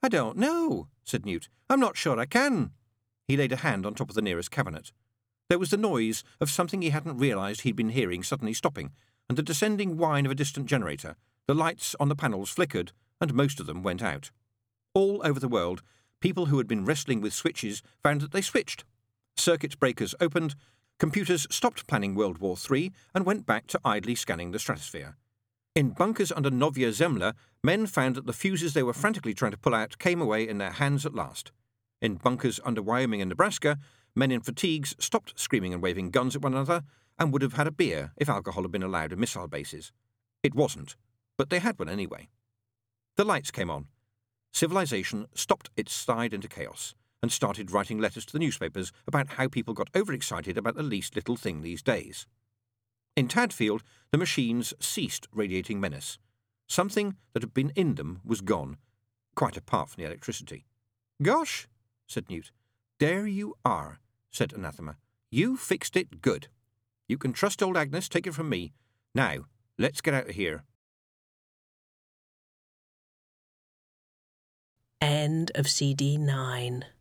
I don't know, said Newt. I'm not sure I can. He laid a hand on top of the nearest cabinet. There was the noise of something he hadn't realised he'd been hearing suddenly stopping, and the descending whine of a distant generator. The lights on the panels flickered, and most of them went out. All over the world, people who had been wrestling with switches found that they switched. Circuit breakers opened, computers stopped planning World War III and went back to idly scanning the stratosphere. In bunkers under Novaya Zemlya, men found that the fuses they were frantically trying to pull out came away in their hands at last. In bunkers under Wyoming and Nebraska, men in fatigues stopped screaming and waving guns at one another and would have had a beer if alcohol had been allowed in missile bases. It wasn't, but they had one anyway. The lights came on. Civilization stopped its slide into chaos and started writing letters to the newspapers about how people got overexcited about the least little thing these days. In Tadfield, the machines ceased radiating menace. Something that had been in them was gone, quite apart from the electricity. "Gosh," said Newt. "There you are," said Anathema. "You fixed it good. You can trust old Agnes, take it from me. Now, let's get out of here." End of CD 9.